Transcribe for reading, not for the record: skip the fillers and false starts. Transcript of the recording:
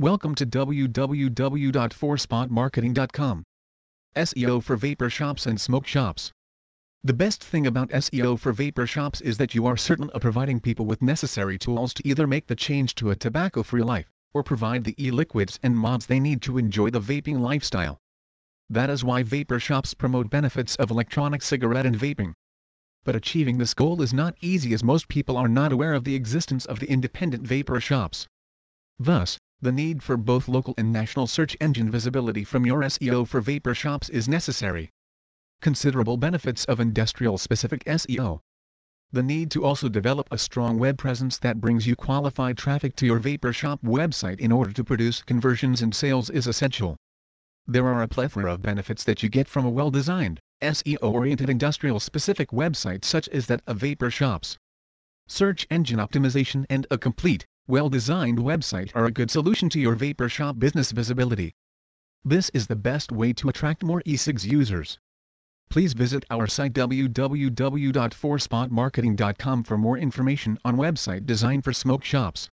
Welcome to www.4spotmarketing.com. SEO for vapor shops and smoke shops. The best thing about SEO for vapor shops is that you are certain of providing people with necessary tools to either make the change to a tobacco-free life, or provide the e-liquids and mods they need to enjoy the vaping lifestyle. That is why vapor shops promote benefits of electronic cigarette and vaping. But achieving this goal is not easy, as most people are not aware of the existence of the independent vapor shops. Thus, the need for both local and national search engine visibility from your SEO for vapor shops is necessary. Considerable benefits of industrial-specific SEO. The need to also develop a strong web presence that brings you qualified traffic to your vapor shop website in order to produce conversions and sales is essential. There are a plethora of benefits that you get from a well-designed, SEO-oriented industrial-specific website such as that of vapor shops. Search engine optimization and a complete, well-designed website are a good solution to your vapor shop business visibility. This is the best way to attract more e-cigs users. Please visit our site www.4spotmarketing.com for more information on website design for smoke shops.